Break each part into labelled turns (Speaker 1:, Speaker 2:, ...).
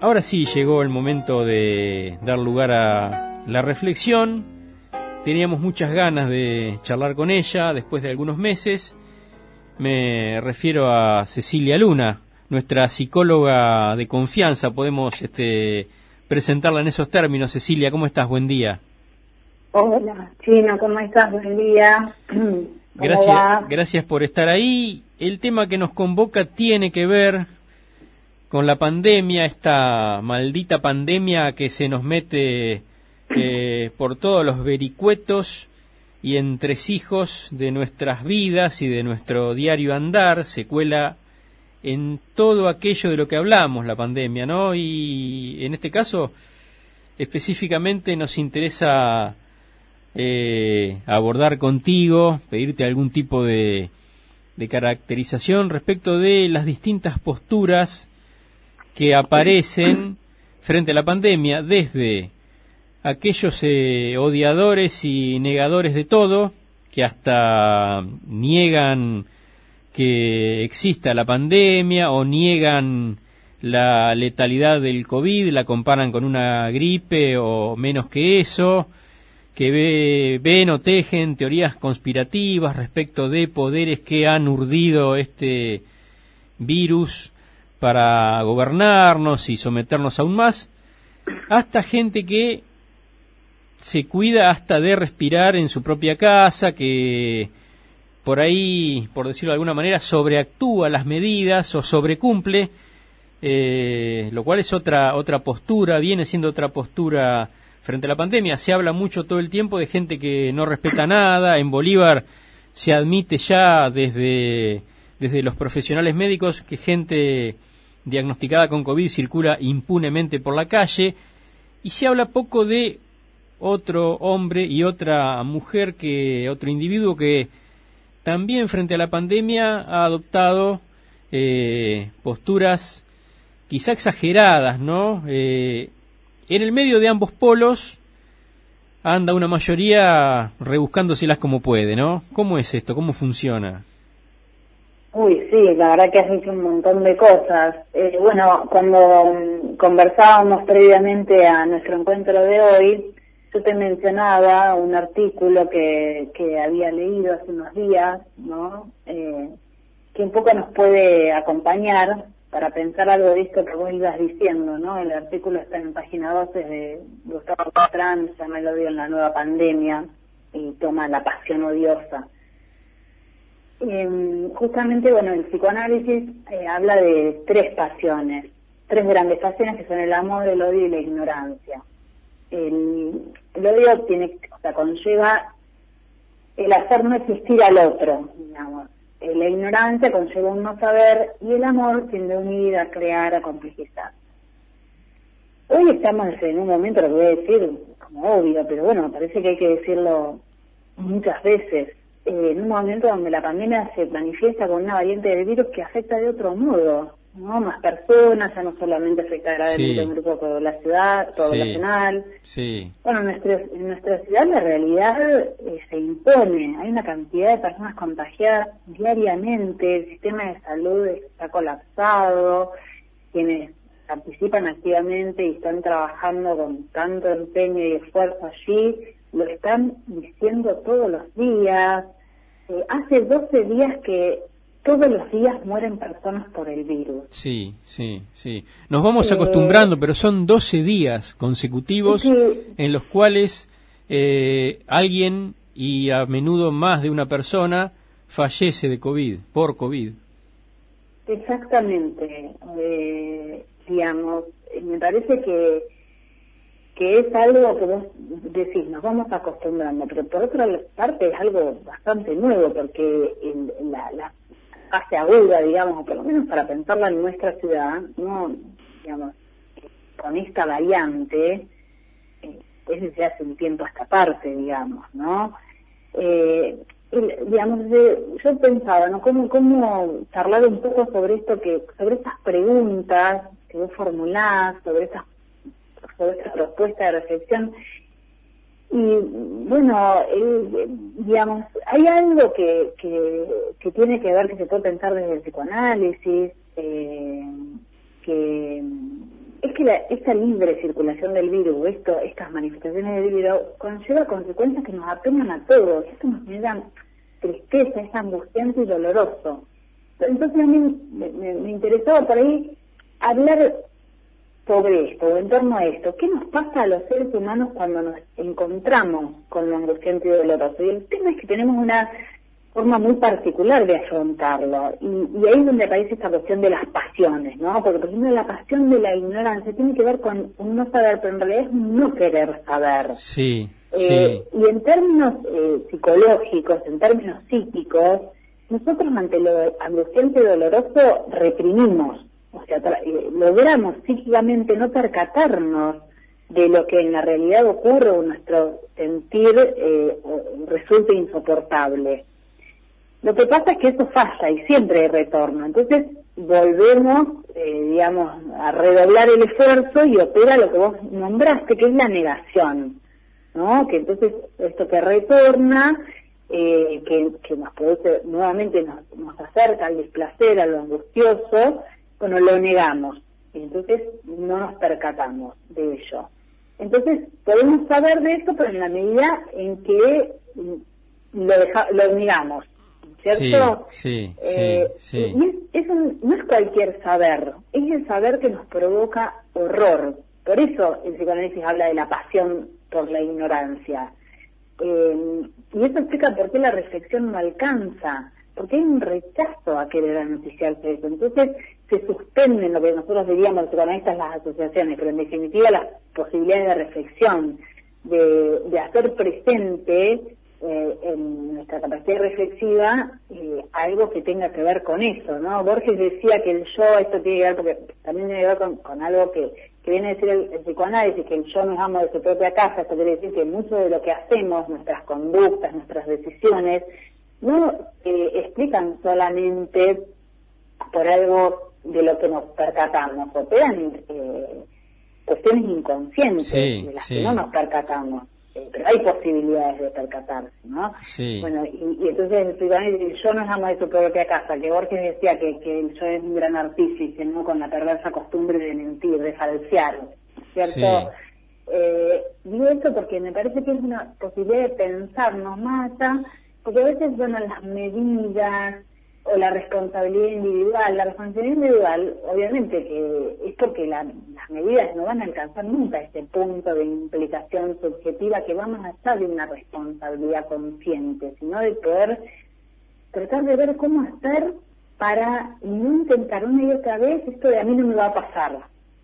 Speaker 1: Ahora sí llegó el momento de dar lugar a la reflexión. Teníamos muchas ganas de charlar con ella después de algunos meses. Me refiero a Cecilia Luna, nuestra psicóloga de confianza. Podemos presentarla en esos términos. Cecilia, ¿cómo estás? Buen día.
Speaker 2: Hola, Chino, ¿cómo estás? Buen día.
Speaker 1: Gracias por estar ahí. El tema que nos convoca tiene que ver con la pandemia, esta maldita pandemia que se nos mete por todos los vericuetos y entresijos de nuestras vidas y de nuestro diario andar, se cuela en todo aquello de lo que hablamos, la pandemia, ¿no? Y en este caso, específicamente nos interesa abordar contigo, pedirte algún tipo de caracterización respecto de las distintas posturas que aparecen frente a la pandemia, desde aquellos odiadores y negadores de todo, que hasta niegan que exista la pandemia o niegan la letalidad del COVID, la comparan con una gripe o menos que eso, que ven o tejen teorías conspirativas respecto de poderes que han urdido este virus para gobernarnos y someternos aún más, hasta gente que se cuida hasta de respirar en su propia casa, que por ahí, por decirlo de alguna manera, sobreactúa las medidas o sobrecumple, lo cual es otra postura, viene siendo otra postura frente a la pandemia. Se habla mucho todo el tiempo de gente que no respeta nada. En Bolívar se admite ya desde los profesionales médicos que gente diagnosticada con COVID circula impunemente por la calle, y se habla poco de otro hombre y otra mujer, otro individuo que también frente a la pandemia ha adoptado posturas quizá exageradas, ¿no? En el medio de ambos polos anda una mayoría rebuscándoselas como puede, ¿no? ¿Cómo es esto? ¿Cómo funciona?
Speaker 2: Uy, sí, la verdad que has dicho un montón de cosas. Bueno, cuando conversábamos previamente a nuestro encuentro de hoy, yo te mencionaba un artículo que había leído hace unos días, ¿no? Que un poco nos puede acompañar para pensar algo de esto que vos ibas diciendo, ¿no? El artículo está en página 12 de Gustavo Pastrán, se llama El odio en la nueva pandemia, y toma la pasión odiosa. Justamente, bueno, el psicoanálisis habla de tres pasiones, tres grandes pasiones que son el amor, el odio y la ignorancia. El odio conlleva el hacer no existir al otro, digamos. La ignorancia conlleva un no saber, y el amor tiende a unir, a crear, a complejizar. Hoy estamos en un momento, lo que voy a decir como obvio, pero bueno, me parece que hay que decirlo muchas veces, en un momento donde la pandemia se manifiesta con una variante del virus que afecta de otro modo, ¿no? Más personas, ya no solamente afecta gravemente a un grupo de la ciudad, poblacional.
Speaker 1: Sí.
Speaker 2: Bueno, en nuestra ciudad la realidad se impone, hay una cantidad de personas contagiadas diariamente, el sistema de salud está colapsado, quienes participan activamente y están trabajando con tanto empeño y esfuerzo allí, lo están diciendo todos los días. Hace 12 días que todos los días mueren personas por el virus.
Speaker 1: Sí. Nos vamos acostumbrando, pero son 12 días consecutivos en los cuales alguien, y a menudo más de una persona, fallece de COVID, por COVID.
Speaker 2: Exactamente. Digamos, me parece que es algo que vos decís, nos vamos acostumbrando, pero por otra parte es algo bastante nuevo, porque la fase aguda, digamos, o por lo menos para pensarla en nuestra ciudad, no, digamos, con esta variante, es desde hace un tiempo a esta parte, digamos, ¿no? Digamos, yo pensaba, ¿no? ¿Cómo charlar un poco sobre esto, sobre estas preguntas que vos formulás, sobre esta propuesta de reflexión? Y bueno, digamos, hay algo que tiene que ver, que se puede pensar desde el psicoanálisis, que es que que esta libre circulación del virus, estas manifestaciones del virus, conlleva consecuencias que nos apenan a todos. Esto nos genera tristeza, es angustiante y doloroso. Entonces a mí me interesaba por ahí hablar sobre esto, o en torno a esto. ¿Qué nos pasa a los seres humanos cuando nos encontramos con lo angustiante y doloroso? Y el tema es que tenemos una forma muy particular de afrontarlo, y ahí es donde aparece esta cuestión de las pasiones, ¿no? Porque, por ejemplo, la pasión de la ignorancia tiene que ver con un no saber, pero en realidad es un no querer saber.
Speaker 1: Sí,
Speaker 2: Y en términos psicológicos, en términos psíquicos, nosotros ante lo angustiante y doloroso reprimimos, o sea, logramos psíquicamente no percatarnos de lo que en la realidad ocurre o nuestro sentir resulta insoportable. Lo que pasa es que eso falla y siempre hay retorno. Entonces volvemos, a redoblar el esfuerzo y opera lo que vos nombraste, que es la negación, ¿no? Que entonces esto que retorna, que nos produce, nuevamente nos acerca al displacer, a lo angustioso, bueno, lo negamos. Y entonces no nos percatamos de ello. Entonces podemos saber de esto, pero en la medida en que lo negamos. ¿Cierto?
Speaker 1: Sí.
Speaker 2: Y eso no es cualquier saber, es el saber que nos provoca horror. Por eso el psicoanálisis habla de la pasión por la ignorancia. Y eso explica por qué la reflexión no alcanza, porque hay un rechazo a querer anunciarse de eso. Entonces se suspenden lo que nosotros diríamos los psicoanalistas, las asociaciones, pero en definitiva las posibilidades de reflexión, de hacer presente en nuestra capacidad reflexiva algo que tenga que ver con eso, ¿no? Borges decía que el yo, esto tiene que ver, porque también tiene que ver con algo que viene a decir el psicoanálisis, que el yo no es amo de su propia casa. Eso quiere decir que mucho de lo que hacemos, nuestras conductas, nuestras decisiones, no explican solamente por algo de lo que nos percatamos, operan cuestiones inconscientes de las que no nos percatamos. Pero hay posibilidades de percatarse, ¿no?
Speaker 1: Sí.
Speaker 2: Bueno, y entonces el psicoanálisis, yo no es amo de su propia casa, que Borges decía que el yo es un gran artífice, ¿no? Con la perversa costumbre de mentir, de falsear, ¿cierto?
Speaker 1: Sí.
Speaker 2: Digo esto porque me parece que es una posibilidad de pensarnos más allá, porque a veces, bueno, las medidas o la responsabilidad individual. La responsabilidad individual, obviamente que es porque las medidas no van a alcanzar nunca este punto de implicación subjetiva que va más allá de una responsabilidad consciente, sino de poder tratar de ver cómo hacer para no intentar una y otra vez esto de a mí no me va a pasar.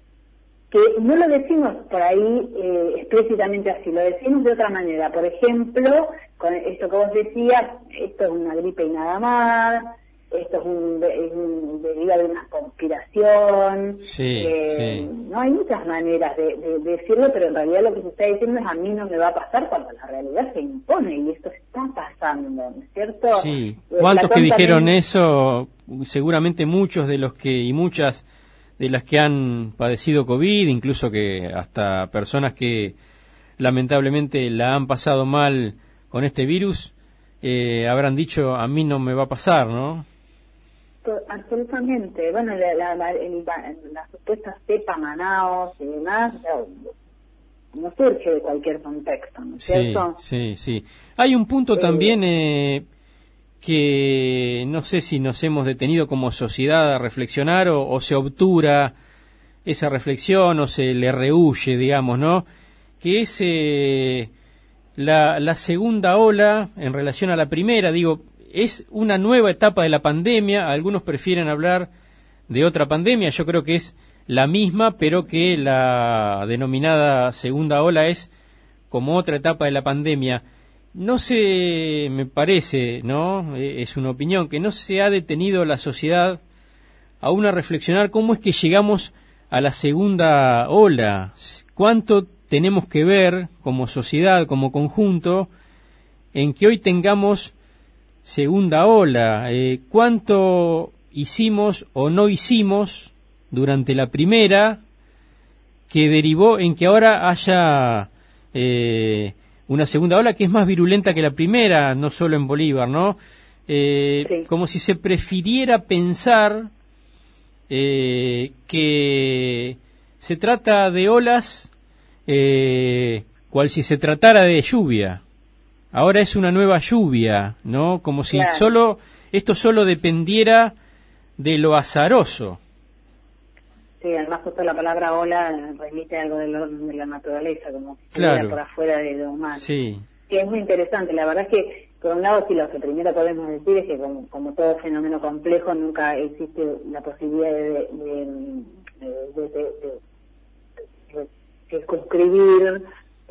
Speaker 2: Que no lo decimos por ahí explícitamente así, lo decimos de otra manera. Por ejemplo, con esto que vos decías, esto es una gripe y nada más, esto es un deriva de una conspiración.
Speaker 1: Sí.
Speaker 2: No hay muchas maneras de decirlo, pero en realidad lo que se está diciendo es a mí no me va a pasar, cuando la realidad se impone y esto está pasando, ¿no es cierto?
Speaker 1: Sí. ¿Cuántos que dijeron eso? Seguramente muchos de los que y muchas de las que han padecido COVID, incluso que hasta personas que lamentablemente la han pasado mal con este virus, habrán dicho, a mí no me va a pasar, ¿no?
Speaker 2: Absolutamente. Bueno, la supuesta cepa Manaos y demás, no surge de cualquier contexto, ¿no es cierto?
Speaker 1: Sí. Hay un punto también que no sé si nos hemos detenido como sociedad a reflexionar o se obtura esa reflexión o se le rehúye, digamos, ¿no? Que es la segunda ola en relación a la primera. Digo, es una nueva etapa de la pandemia. Algunos prefieren hablar de otra pandemia. Yo creo que es la misma, pero que la denominada segunda ola es como otra etapa de la pandemia. No se, me parece, ¿no? Es una opinión, que no se ha detenido la sociedad aún a reflexionar cómo es que llegamos a la segunda ola. ¿Cuánto tenemos que ver como sociedad, como conjunto, en que hoy tengamos segunda ola? ¿Cuánto hicimos o no hicimos durante la primera que derivó en que ahora haya una segunda ola que es más virulenta que la primera, no solo en Bolívar, ¿no? Sí. Como si se prefiriera pensar que se trata de olas, cual si se tratara de lluvia. Ahora es una nueva lluvia, ¿no? Como si esto solo dependiera de lo azaroso.
Speaker 2: Sí, además justo la palabra ola remite a algo de la naturaleza, como que estuviera por afuera de lo humano.
Speaker 1: Sí.
Speaker 2: Sí, es muy interesante. La verdad es que, por un lado, sí, lo que primero podemos decir es que como todo fenómeno complejo, nunca existe la posibilidad de circunscribir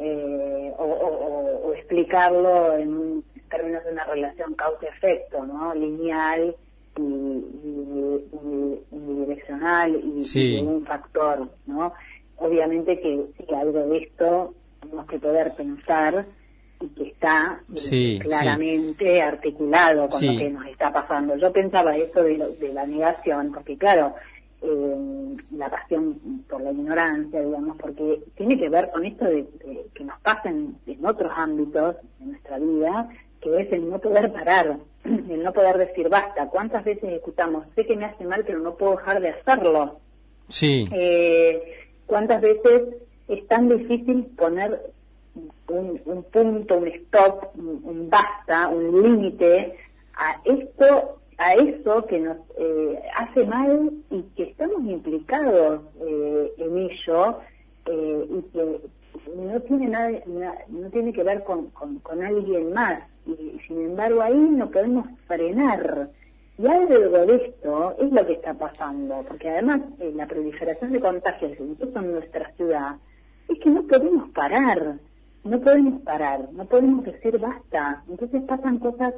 Speaker 2: o explicarlo en términos de una relación causa-efecto, ¿no? Lineal y direccional y de un factor, ¿no? Obviamente que sí, algo de esto tenemos que poder pensar y que está claramente articulado con lo que nos está pasando. Yo pensaba esto de la negación, porque claro, la pasión por la ignorancia, digamos, porque tiene que ver con esto de que nos pasa en otros ámbitos de nuestra vida, que es el no poder parar, el no poder decir basta. ¿Cuántas veces escuchamos? Sé que me hace mal, pero no puedo dejar de hacerlo.
Speaker 1: Sí.
Speaker 2: ¿Cuántas veces es tan difícil poner un punto, un stop, un basta, un límite a eso que nos hace mal y que estamos implicados en ello y que no tiene que ver con alguien más, y sin embargo ahí no podemos frenar, y algo de esto es lo que está pasando, porque además la proliferación de contagios incluso en nuestra ciudad es que no podemos parar, no podemos decir basta. Entonces pasan cosas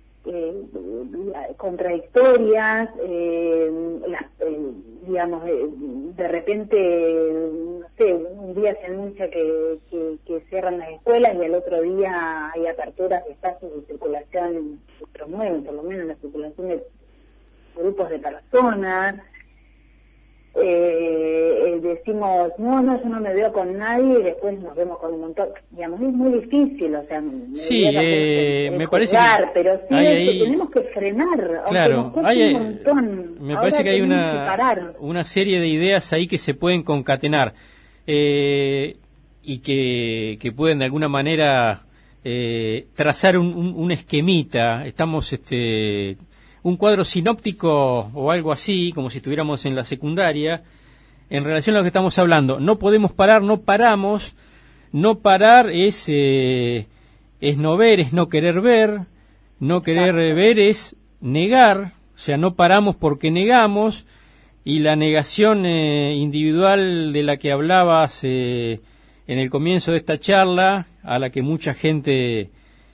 Speaker 2: contradictorias, digamos, de repente, no sé, un día se anuncia que cierran las escuelas y al otro día hay aperturas de espacios de circulación que promueven por lo menos la circulación de grupos de personas. Decimos, no, yo no me veo con nadie, y después nos vemos con un montón, digamos, es muy difícil, o sea,
Speaker 1: me parece que
Speaker 2: pero sí que tenemos que frenar,
Speaker 1: claro,
Speaker 2: un montón.
Speaker 1: Me
Speaker 2: Ahora
Speaker 1: parece que hay
Speaker 2: que
Speaker 1: una serie de ideas ahí que se pueden concatenar, y que pueden de alguna manera trazar un esquemita. Estamos un cuadro sinóptico o algo así, como si estuviéramos en la secundaria, en relación a lo que estamos hablando. No podemos parar, no paramos. No parar es no ver, es no querer ver. No querer ver es negar, o sea, no paramos porque negamos. Y la negación individual de la que hablabas en el comienzo de esta charla, a la que mucha gente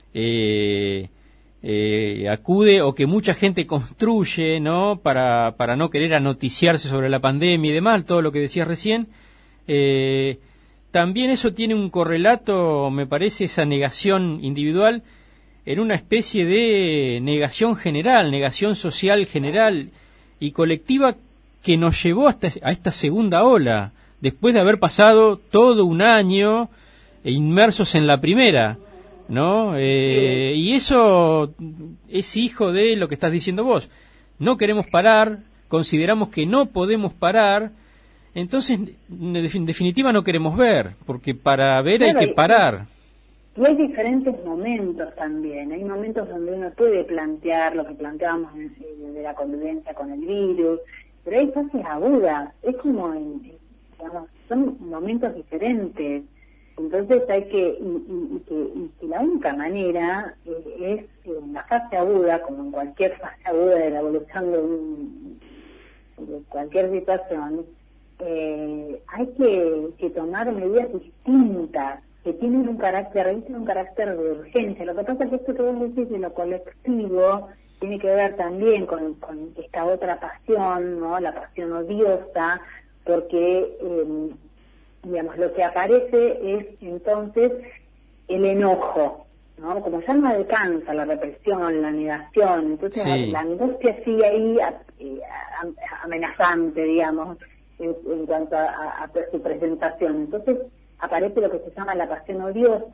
Speaker 1: acude, o que mucha gente construye, ¿no? Para no querer anoticiarse sobre la pandemia y demás, todo lo que decías recién. También eso tiene un correlato, me parece, esa negación individual, en una especie de negación general, negación social general y colectiva, que nos llevó a esta segunda ola, después de haber pasado todo un año inmersos en la primera, ¿no? Y eso es hijo de lo que estás diciendo vos. No queremos parar, consideramos que no podemos parar, entonces en definitiva no queremos ver, porque para ver hay que parar.
Speaker 2: Y hay diferentes momentos también. Hay momentos donde uno puede plantear lo que planteábamos de la convivencia con el virus, pero hay fases agudas. Es como, digamos, son momentos diferentes. Entonces hay que, y la única manera es en la fase aguda, como en cualquier fase aguda de la evolución de cualquier situación, hay que tomar medidas distintas, que tienen un carácter de urgencia. Lo que pasa es que esto que vos decís de lo colectivo tiene que ver también con esta otra pasión, ¿no? La pasión odiosa, porque digamos, lo que aparece es entonces el enojo, ¿no? Como ya no alcanza la represión, la negación, entonces la angustia sigue ahí amenazante, digamos, en cuanto a su presentación. Entonces aparece lo que se llama la pasión odiosa,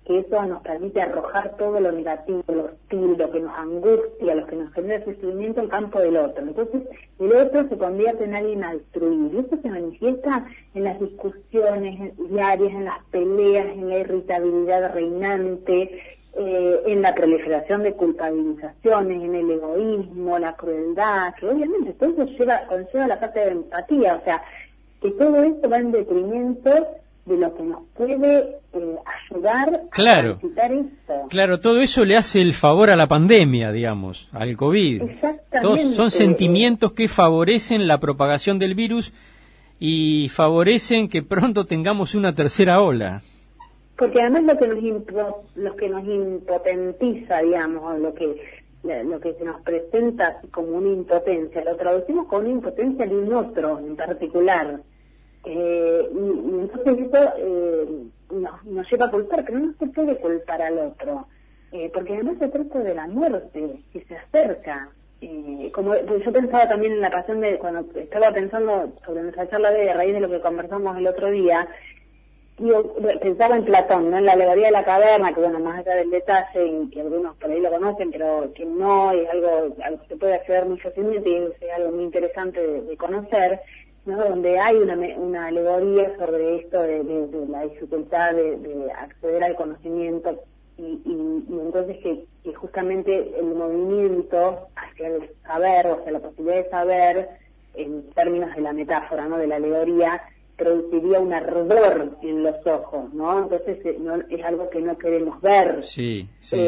Speaker 2: que eso nos permite arrojar todo lo negativo, lo hostil, lo que nos angustia, lo que nos genera sufrimiento al campo del otro. Entonces, el otro se convierte en alguien a destruir. Y eso se manifiesta en las discusiones diarias, en las peleas, en la irritabilidad reinante, en la proliferación de culpabilizaciones, en el egoísmo, la crueldad, que obviamente todo eso conlleva la parte de empatía, o sea, que todo esto va en detrimento de lo que nos puede ayudar a transitar esto.
Speaker 1: Claro, todo eso le hace el favor a la pandemia, digamos, al COVID.
Speaker 2: Exactamente.
Speaker 1: Todos son sentimientos que favorecen la propagación del virus y favorecen que pronto tengamos una tercera ola.
Speaker 2: Porque además lo que nos impotentiza, digamos, lo que se nos presenta como una impotencia, lo traducimos como una impotencia de un otro en particular. Y entonces eso nos lleva a culpar, pero no se puede culpar al otro, porque además se trata de la muerte que se acerca. Como yo pensaba también en la pasión cuando estaba pensando sobre nuestra charla a raíz de lo que conversamos el otro día, yo pensaba en Platón, ¿no? En la alegoría de la caverna, que bueno, más allá del detalle, y que algunos por ahí lo conocen, pero que no, es algo que se puede acceder muy fácilmente y es algo muy interesante de conocer, ¿no? Donde hay una alegoría sobre esto de la dificultad de acceder al conocimiento y entonces que justamente el movimiento hacia el saber o hacia la posibilidad de saber, en términos de la metáfora, ¿no? De la alegoría, produciría un ardor en los ojos, ¿no? Entonces es algo que no queremos ver.
Speaker 1: Sí.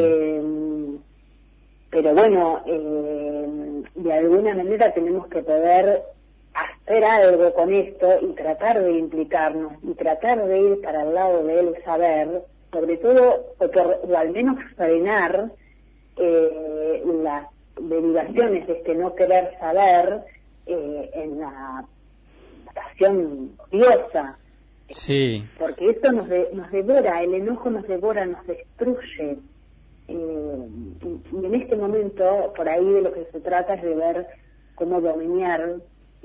Speaker 2: Pero bueno, de alguna manera tenemos que poder hacer algo con esto y tratar de implicarnos y tratar de ir para el lado del saber, sobre todo, o al menos frenar las derivaciones de este no querer saber en la pasión odiosa.
Speaker 1: Sí.
Speaker 2: Porque esto nos devora, el enojo nos devora, nos destruye. Y en este momento, por ahí de lo que se trata es de ver cómo dominar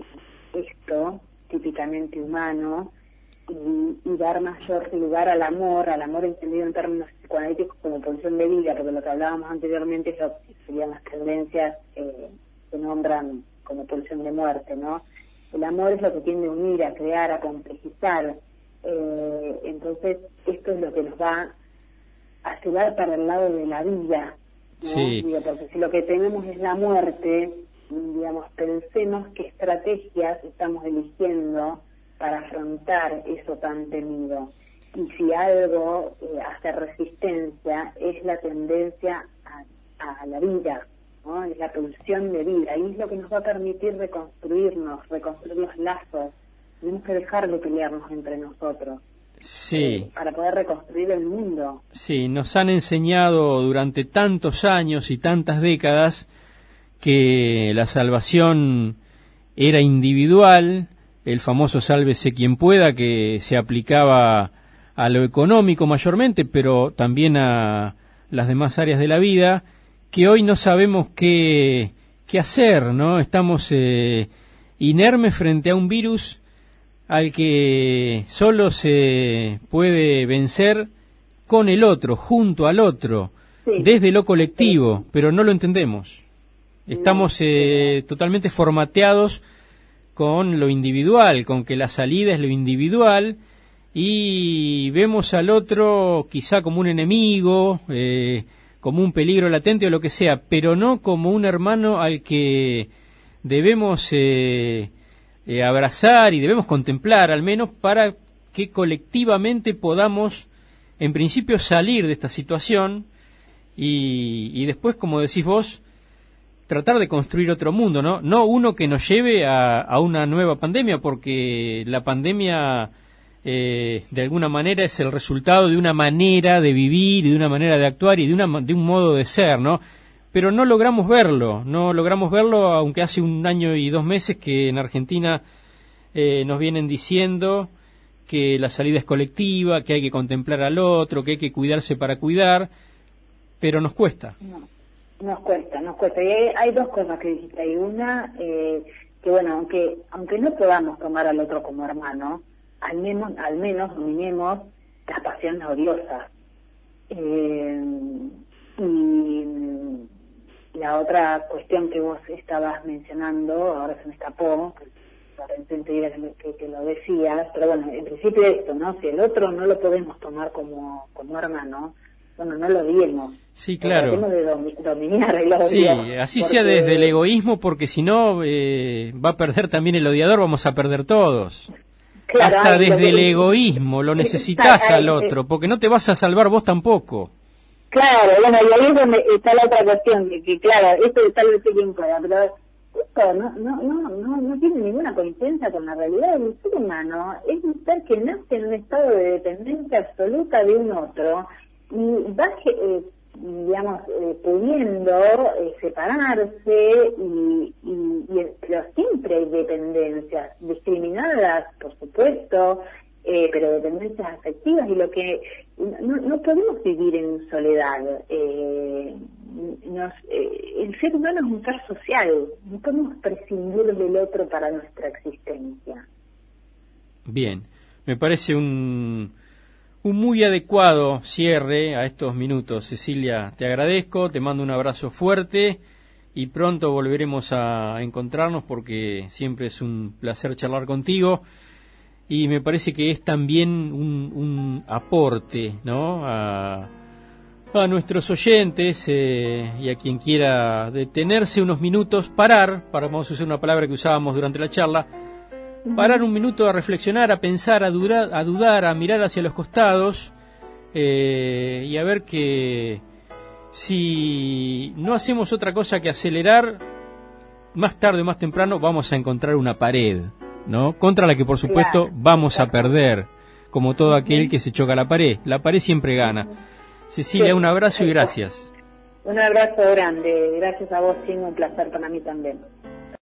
Speaker 2: esto, típicamente humano, y dar mayor lugar al amor entendido en términos psicoanalíticos como pulsión de vida, porque lo que hablábamos anteriormente serían las tendencias que nombran como pulsión de muerte, ¿no? El amor es lo que tiende a unir, a crear, a complejizar. Entonces, esto es lo que nos va a llevar para el lado de la vida, ¿no?
Speaker 1: Sí.
Speaker 2: Porque si lo que tenemos es la muerte, digamos, pensemos qué estrategias estamos eligiendo para afrontar eso tan temido. Y si algo hace resistencia, es la tendencia a la vida, ¿no? Es la pulsión de vida, y es lo que nos va a permitir reconstruir los lazos. Tenemos que dejar de pelearnos entre nosotros.
Speaker 1: Sí.
Speaker 2: Para poder reconstruir el mundo.
Speaker 1: Sí, nos han enseñado durante tantos años y tantas décadas que la salvación era individual, el famoso sálvese quien pueda, que se aplicaba a lo económico mayormente, pero también a las demás áreas de la vida, que hoy no sabemos qué hacer, ¿no? Estamos inermes frente a un virus al que solo se puede vencer con el otro, junto al otro,
Speaker 2: Sí.
Speaker 1: desde lo colectivo, pero no lo entendemos. Estamos totalmente formateados con lo individual, con que la salida es lo individual, y vemos al otro quizá como un enemigo, como un peligro latente o lo que sea, pero no como un hermano al que debemos abrazar y debemos contemplar, al menos para que colectivamente podamos, en principio, salir de esta situación y después, como decís vos, tratar de construir otro mundo, ¿no? No uno que nos lleve a una nueva pandemia, porque la pandemia de alguna manera es el resultado de una manera de vivir y de una manera de actuar y de un modo de ser, ¿no? Pero no logramos verlo, aunque hace 1 año y 2 meses que en Argentina nos vienen diciendo que la salida es colectiva, que hay que contemplar al otro, que hay que cuidarse para cuidar, pero nos cuesta.
Speaker 2: No, nos cuesta. Y hay 2 cosas que dijiste ahí. Una, que bueno, aunque no podamos tomar al otro como hermano, al menos dominemos las pasiones odiosas. Y la otra cuestión que vos estabas mencionando, ahora se me escapó, enseguida que lo decías, pero bueno, en principio esto, ¿no? Si el otro no lo podemos tomar como hermano, bueno, no lo odiemos.
Speaker 1: Sí, claro.
Speaker 2: Tratemos de dominar el odio.
Speaker 1: Sí, así sea desde el egoísmo, porque si no va a perder también el odiador, vamos a perder todos. Claro, hasta desde el egoísmo lo necesitas al otro, porque no te vas a salvar vos tampoco.
Speaker 2: Claro, bueno, y ahí es donde está la otra cuestión, que claro, esto tal vez sea quien pueda, pero esto no tiene ninguna coincidencia con la realidad del ser humano. Es un ser que nace en un estado de dependencia absoluta de un otro y va digamos, pudiendo separarse pero siempre hay dependencias discriminadas, por supuesto, pero dependencias afectivas, y lo que no podemos vivir en soledad. El ser humano es un ser social, no podemos prescindir del otro para nuestra existencia.
Speaker 1: Bien, me parece un muy adecuado cierre a estos minutos. Cecilia, te agradezco, te mando un abrazo fuerte y pronto volveremos a encontrarnos, porque siempre es un placer charlar contigo y me parece que es también un aporte, ¿no?, a nuestros oyentes y a quien quiera detenerse unos minutos, vamos a usar una palabra que usábamos durante la charla, parar un minuto a reflexionar, a pensar, a dudar, a mirar hacia los costados y a ver que si no hacemos otra cosa que acelerar, más tarde o más temprano vamos a encontrar una pared, ¿no?, contra la que por supuesto vamos a perder, como todo aquel que se choca a la pared siempre gana. Cecilia, un abrazo y gracias.
Speaker 2: Un abrazo grande, gracias a vos, Chino, un placer para mí también.